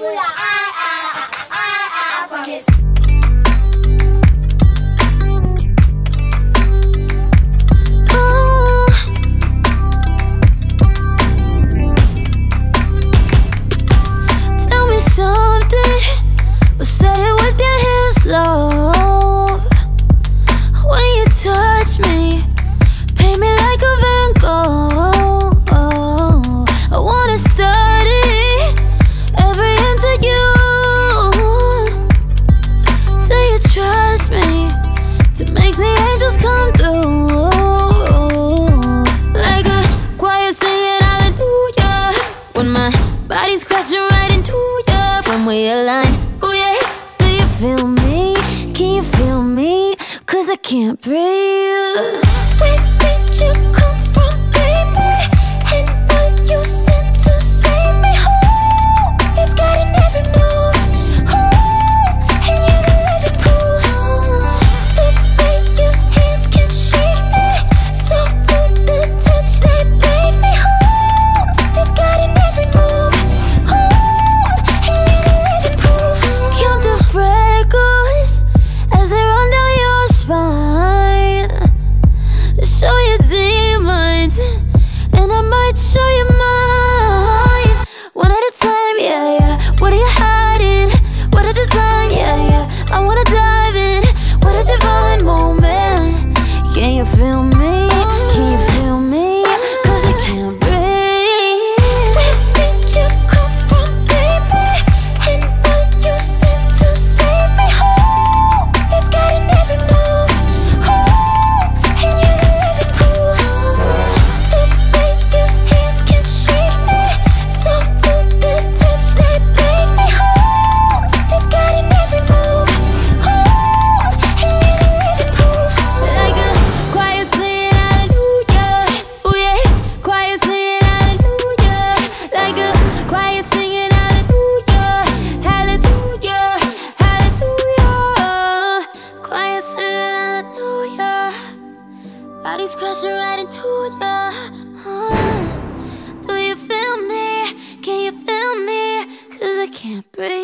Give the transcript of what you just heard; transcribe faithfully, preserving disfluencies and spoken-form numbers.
hallelujah. I, I, I, I, I promise. Tell me something, but say it with your hands low. When you touch me, paint me like a Van Gogh. I wanna study every inch of you. Say you trust me to make the angels come through. Like a choir singing hallelujah, when my body's crashing right into you. When we align, oh yeah. Do you feel me? Can you feel me? Cause I can't breathe. Where did you come from, baby? And what you sent to save me? Oh, this got in every move. Oh, and you're the living proof. The way your hands can shake me, soft to the touch, they bake me. Oh, this got in every move. Oh, and you're the living proof. Count the freckles as they run down your spine. Show your demons, and I might show you mine. One at a time, yeah, yeah. What are you hiding? What a design, yeah, yeah. I wanna dive in. What a divine moment. Can you feel me? Can you feel me? Cause I can't breathe. Where did you come from, baby? And what you sent to save me? Oh, this got in every move. Oh, and you're the living proof. The way your hands can shake me, soft to the touch, they bake me. Oh, this got in every move. Oh, and you're the living proof. Like a choir singing hallelujah, oh yeah. Choir singing hallelujah, like a choir singing hallelujah, hallelujah, hallelujah. Choir singing hallelujah, body's crashing right into ya. Uh, do you feel me? Can you feel me? Cause I can't breathe.